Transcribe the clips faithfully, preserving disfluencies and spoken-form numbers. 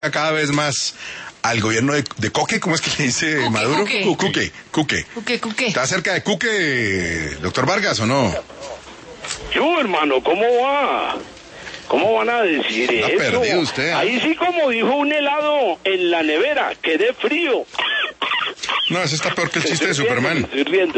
cada vez más al gobierno de, de Coque, ¿cómo es que le dice Cuque, Maduro? Cuque. Cuque, Cuque. Cuque, Cuque. ¿Está cerca de Cuque, doctor Vargas, o no? Yo, hermano, ¿cómo va? ¿Cómo van a decir Está eso? perdido usted, ¿eh? Ahí sí, como dijo un helado en la nevera, que dé frío. No, ese está peor que el chiste de Estoy riendo, Superman. Estoy riendo.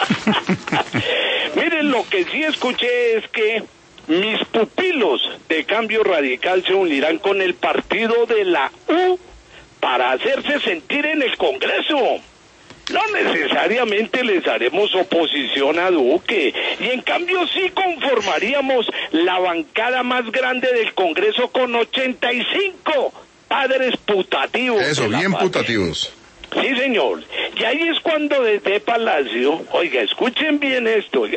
Miren, lo que sí escuché es que mis pupilos de Cambio Radical se unirán con el partido de la U para hacerse sentir en el Congreso. No necesariamente les haremos oposición a Duque, y en cambio sí conformaríamos la bancada más grande del Congreso con ochenta y cinco padres putativos. Eso, bien patria. putativos. Sí, señor. Y ahí es cuando desde Palacio, oiga, escuchen bien esto, oiga.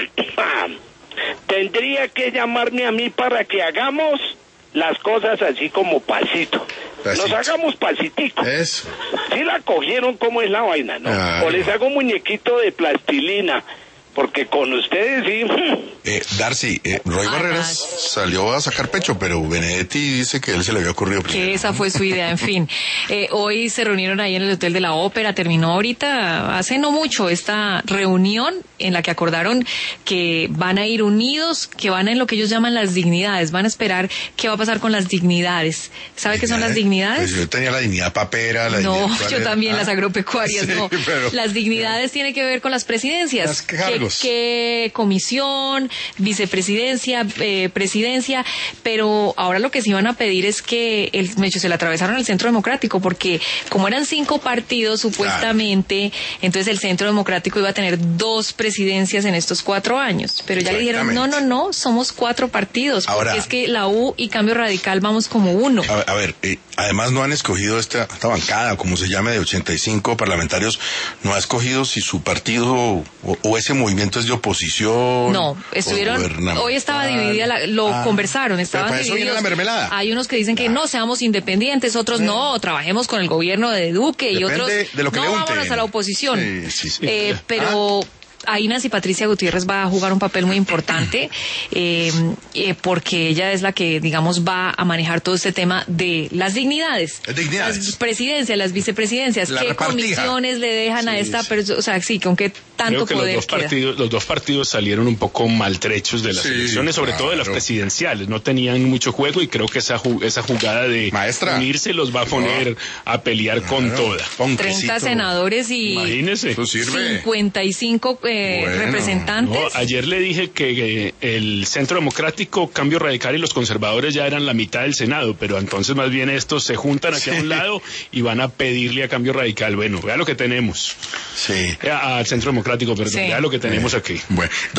Tendría que llamarme a mí para que hagamos las cosas así como pasito. Pasito. Nos hagamos pasitico. Eso. Sí la cogieron como es la vaina, ¿no? Claro. O les hago un muñequito de plastilina, porque con ustedes sí... Eh, Darcy, eh, Roy Ah, Barreras Darcy. salió a sacar pecho, pero Benedetti dice que a él se le había ocurrido primero. Que esa fue su idea, en fin. Eh, hoy se reunieron ahí en el Hotel de la Ópera, terminó ahorita, hace no mucho, esta reunión en la que acordaron que van a ir unidos, que van a en lo que ellos llaman las dignidades, van a esperar qué va a pasar con las dignidades. ¿Sabe qué son las dignidades? Pues yo tenía la dignidad papera, la No, dignidad... ¿cuál yo era? también, Ah, las agropecuarias, sí, no. pero- Las dignidades tienen que ver con las presidencias. Las cargos. ¿Qué, qué comisión, vicepresidencia, eh, presidencia? Pero ahora lo que sí van a pedir es que el, mecho, se le atravesaron al Centro Democrático, porque como eran cinco partidos supuestamente, entonces el Centro Democrático iba a tener dos presidencias en estos cuatro años. Pero ya le dijeron, no, no, no, somos cuatro partidos, porque Ahora- es que la U y Cambio Radical vamos como uno. A ver, a ver eh, además no han escogido esta, esta bancada, como se llame, de ochenta y cinco parlamentarios, no ha escogido si su partido o, o ese movimiento es de oposición. No, o estuvieron, gubernamental. hoy estaba dividida, la- lo Ah, conversaron, pero estaban para eso viene divididos. la mermelada. Hay unos que dicen que no, seamos independientes, otros no, trabajemos con el gobierno de Duque, y Depende otros de lo que no, le unten. vámonos a la oposición. Sí, sí, sí. Eh, pero... Ahí Nancy Patricia Gutiérrez va a jugar un papel muy importante, eh, eh, porque ella es la que, digamos, va a manejar todo este tema de las dignidades. Las dignidades. Las presidencias, las vicepresidencias, La qué repartija. comisiones le dejan a Sí, esta sí. persona, o sea, sí, con qué tanto Creo que poder los dos queda. partidos, los dos partidos salieron un poco maltrechos de las Sí, elecciones, sobre todo de las claro. presidenciales. No tenían mucho juego, y creo que esa ju- esa jugada de Maestra. unirse los va a poner a pelear con Claro. toda. Ponquecito. treinta senadores y Imagínese. Eso sirve. cincuenta y cinco eh, Bueno. representantes. No, ayer le dije que eh, el Centro Democrático, Cambio Radical y los conservadores ya eran la mitad del Senado, pero entonces más bien estos se juntan aquí a un lado y van a pedirle a Cambio Radical, bueno, vea lo que tenemos. Sí. Eh, Al Centro Democrático, perdón, Sí. vea lo que tenemos aquí. Bueno.